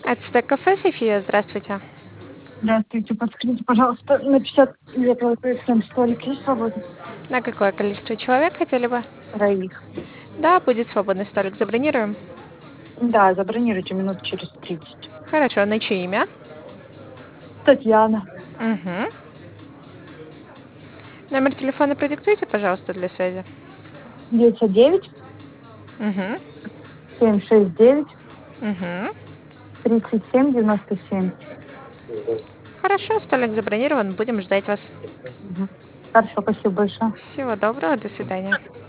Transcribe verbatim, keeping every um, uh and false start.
Ацтек-кафе, София, здравствуйте. Здравствуйте, подскажите, пожалуйста, на пятьдесят лет ВПСМ столик есть свободный? На какое количество человек хотели бы? Троих. Да, будет свободный столик, забронируем. Да, забронируйте минут через тридцать. Хорошо, на чье имя? Татьяна. Угу. Номер телефона продиктуйте, пожалуйста, для связи. девятьсот девять Угу. семь шесть девять Угу. тридцать семь девяносто семь. Хорошо, столик забронирован, будем ждать вас. Мгм. Хорошо, спасибо большое. Всего доброго, до свидания.